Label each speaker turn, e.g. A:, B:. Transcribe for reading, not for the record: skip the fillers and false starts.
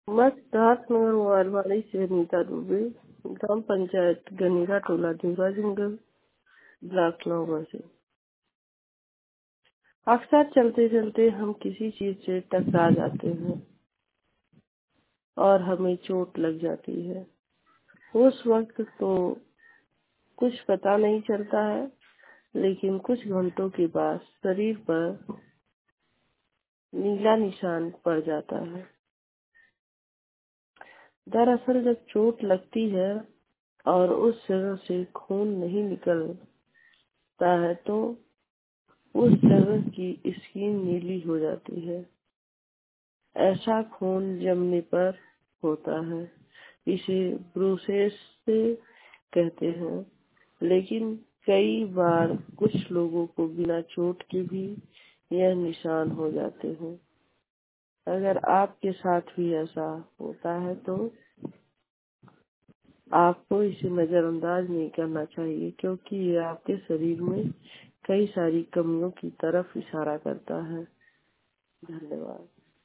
A: मैं सिद्धार्थनगर वारवाड़ी से अनीता दुबे, ग्राम पंचायत गनीरा टोला देवरा जंगल, ब्लॉक नौगढ़ से। अक्सर चलते चलते हम किसी चीज से टकरा जाते हैं और हमें चोट लग जाती है। उस वक्त तो कुछ पता नहीं चलता है, लेकिन कुछ घंटों के बाद शरीर पर नीला निशान पड़ जाता है। दरअसल जब चोट लगती है और उस जगह से खून नहीं निकलता है तो उस जगह की स्किन नीली हो जाती है। ऐसा खून जमने पर होता है। इसे ब्रूसेस से कहते हैं, लेकिन कई बार कुछ लोगों को बिना चोट के भी यह निशान हो जाते हैं। अगर आपके साथ भी ऐसा होता है तो आपको इसे नजरअंदाज नहीं करना चाहिए, क्योंकि ये आपके शरीर में कई सारी कमियों की तरफ इशारा करता है। धन्यवाद।